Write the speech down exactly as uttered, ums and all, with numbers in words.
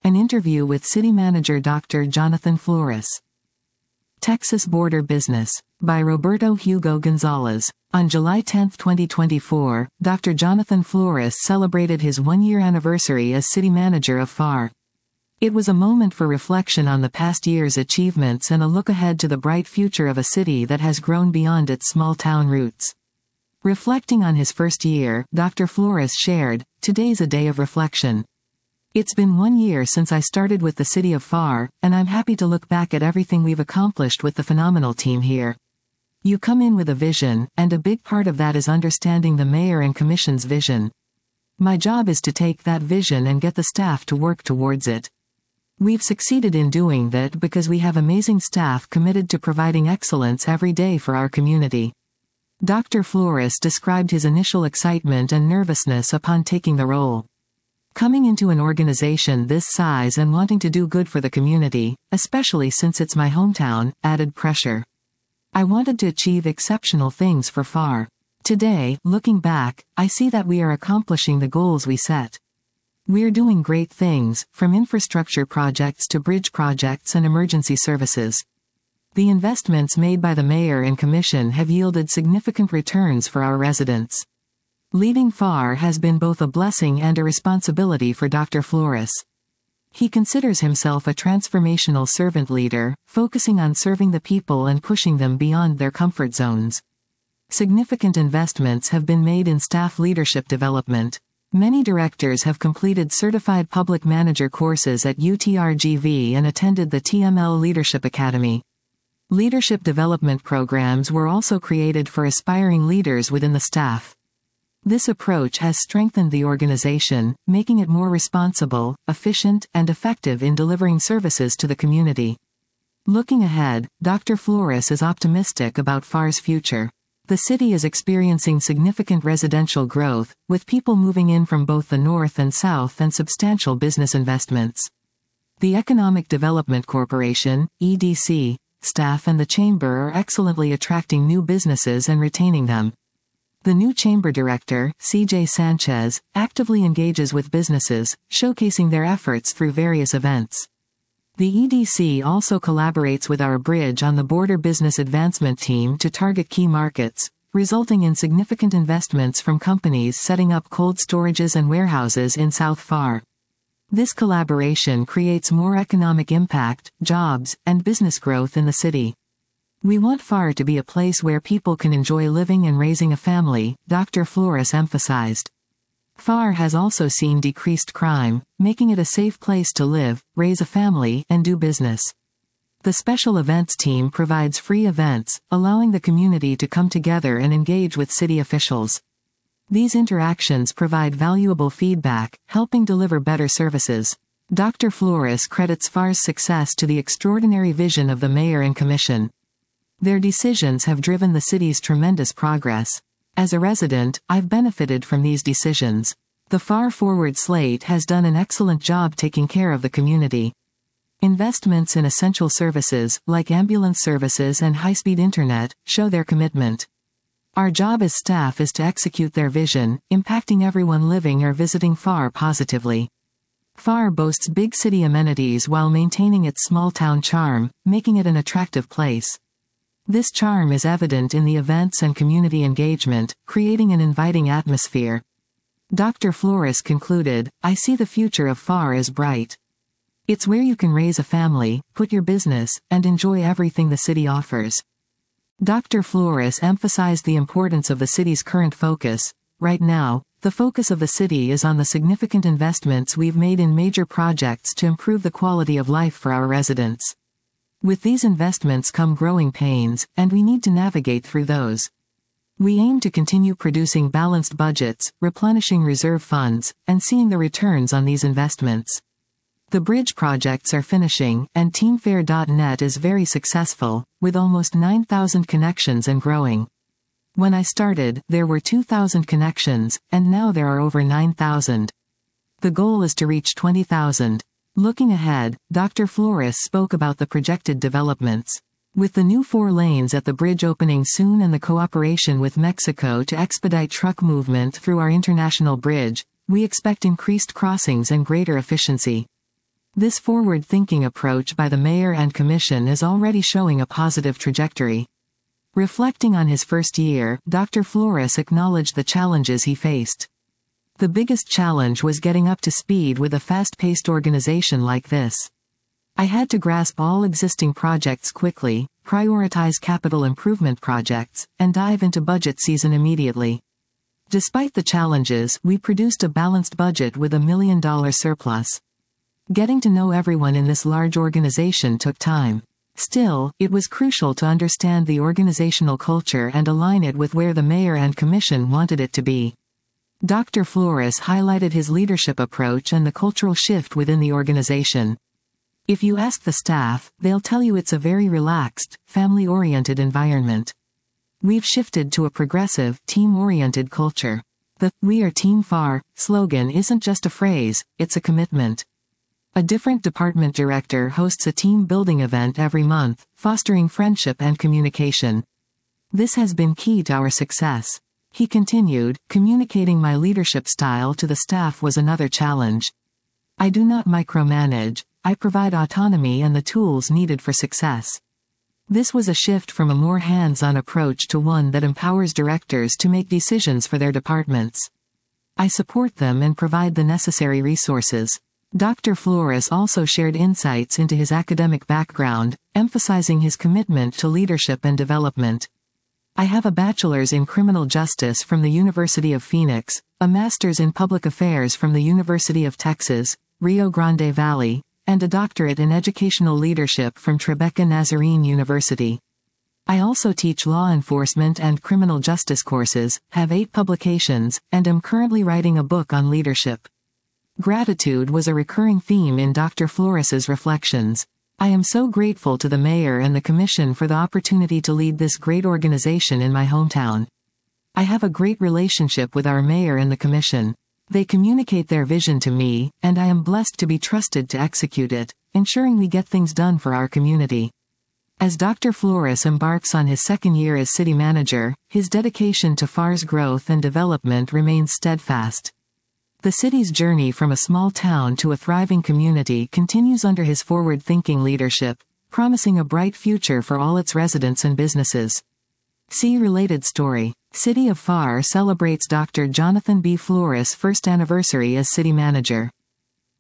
An interview with City Manager Doctor Jonathan Flores. Texas Border Business, by Roberto Hugo Gonzalez. On July tenth twenty twenty-four, Doctor Jonathan Flores celebrated his one-year anniversary as City Manager of F A R. It was a moment for reflection on the past year's achievements and a look ahead to the bright future of a city that has grown beyond its small-town roots. Reflecting on his first year, Doctor Flores shared, "Today's a day of reflection. It's been one year since I started with the City of F A R, and I'm happy to look back at everything we've accomplished with the phenomenal team here. You come in with a vision, and a big part of that is understanding the Mayor and Commission's vision. My job is to take that vision and get the staff to work towards it. We've succeeded in doing that because we have amazing staff committed to providing excellence every day for our community." Doctor Flores described his initial excitement and nervousness upon taking the role. "Coming into an organization this size and wanting to do good for the community, especially since it's my hometown, added pressure. I wanted to achieve exceptional things for F A R. Today, looking back, I see that we are accomplishing the goals we set. We're doing great things, from infrastructure projects to bridge projects and emergency services. The investments made by the Mayor and Commission have yielded significant returns for our residents. Leading F A R has been both a blessing and a responsibility for Doctor Flores. He considers himself a transformational servant leader, focusing on serving the people and pushing them beyond their comfort zones. Significant investments have been made in staff leadership development. Many directors have completed certified public manager courses at U T R G V and attended the T M L Leadership Academy. Leadership development programs were also created for aspiring leaders within the staff. This approach has strengthened the organization, making it more responsible, efficient, and effective in delivering services to the community. Looking ahead, Doctor Flores is optimistic about F A R's future. The city is experiencing significant residential growth, with people moving in from both the north and south and substantial business investments. The Economic Development Corporation, E D C, staff and the Chamber are excellently attracting new businesses and retaining them. The new Chamber Director, C J Sanchez, actively engages with businesses, showcasing their efforts through various events. The E D C also collaborates with our Bridge on the Border Business Advancement Team to target key markets, resulting in significant investments from companies setting up cold storages and warehouses in South F A R. This collaboration creates more economic impact, jobs, and business growth in the city. "We want F A R to be a place where people can enjoy living and raising a family," Doctor Flores emphasized. F A R has also seen decreased crime, making it a safe place to live, raise a family, and do business. The Special Events Team provides free events, allowing the community to come together and engage with city officials. These interactions provide valuable feedback, helping deliver better services. Doctor Flores credits F A R's success to the extraordinary vision of the Mayor and Commission. Their decisions have driven the city's tremendous progress. As a resident, I've benefited from these decisions. The F A R Forward slate has done an excellent job taking care of the community. Investments in essential services, like ambulance services and high-speed internet, show their commitment. Our job as staff is to execute their vision, impacting everyone living or visiting F A R positively. F A R boasts big city amenities while maintaining its small-town charm, making it an attractive place. This charm is evident in the events and community engagement, creating an inviting atmosphere. Doctor Flores concluded, "I see the future of F A R as bright. It's where you can raise a family, put your business, and enjoy everything the city offers." Doctor Flores emphasized the importance of the city's current focus. "Right now, the focus of the city is on the significant investments we've made in major projects to improve the quality of life for our residents. With these investments come growing pains, and we need to navigate through those. We aim to continue producing balanced budgets, replenishing reserve funds, and seeing the returns on these investments. The bridge projects are finishing, and Teamfair dot net is very successful, with almost nine thousand connections and growing. When I started, there were two thousand connections, and now there are over nine thousand. The goal is to reach twenty thousand. Looking ahead, Doctor Flores spoke about the projected developments. With the new four lanes at the bridge opening soon and the cooperation with Mexico to expedite truck movement through our international bridge, we expect increased crossings and greater efficiency. This forward-thinking approach by the mayor and commission is already showing a positive trajectory. Reflecting on his first year, Doctor Flores acknowledged the challenges he faced. The biggest challenge was getting up to speed with a fast-paced organization like this. I had to grasp all existing projects quickly, prioritize capital improvement projects, and dive into budget season immediately. Despite the challenges, we produced a balanced budget with a million-dollar surplus. Getting to know everyone in this large organization took time. Still, it was crucial to understand the organizational culture and align it with where the mayor and commission wanted it to be. Doctor Flores highlighted his leadership approach and the cultural shift within the organization. If you ask the staff, they'll tell you it's a very relaxed, family-oriented environment. We've shifted to a progressive, team-oriented culture. The "We are Team F A R" slogan isn't just a phrase, it's a commitment. A different department director hosts a team-building event every month, fostering friendship and communication. This has been key to our success. He continued, communicating my leadership style to the staff was another challenge. I do not micromanage, I provide autonomy and the tools needed for success. This was a shift from a more hands-on approach to one that empowers directors to make decisions for their departments. I support them and provide the necessary resources. Doctor Flores also shared insights into his academic background, emphasizing his commitment to leadership and development. I have a bachelor's in criminal justice from the University of Phoenix, a master's in public affairs from the University of Texas, Rio Grande Valley, and a doctorate in educational leadership from Tribeca Nazarene University. I also teach law enforcement and criminal justice courses, have eight publications, and am currently writing a book on leadership. Gratitude was a recurring theme in Doctor Flores's reflections. I am so grateful to the mayor and the commission for the opportunity to lead this great organization in my hometown. I have a great relationship with our mayor and the commission. They communicate their vision to me, and I am blessed to be trusted to execute it, ensuring we get things done for our community. As Doctor Flores embarks on his second year as city manager, his dedication to F A R's growth and development remains steadfast. The city's journey from a small town to a thriving community continues under his forward-thinking leadership, promising a bright future for all its residents and businesses. See related story. City of F A R celebrates Doctor Jonathan B. Flores' first anniversary as city manager.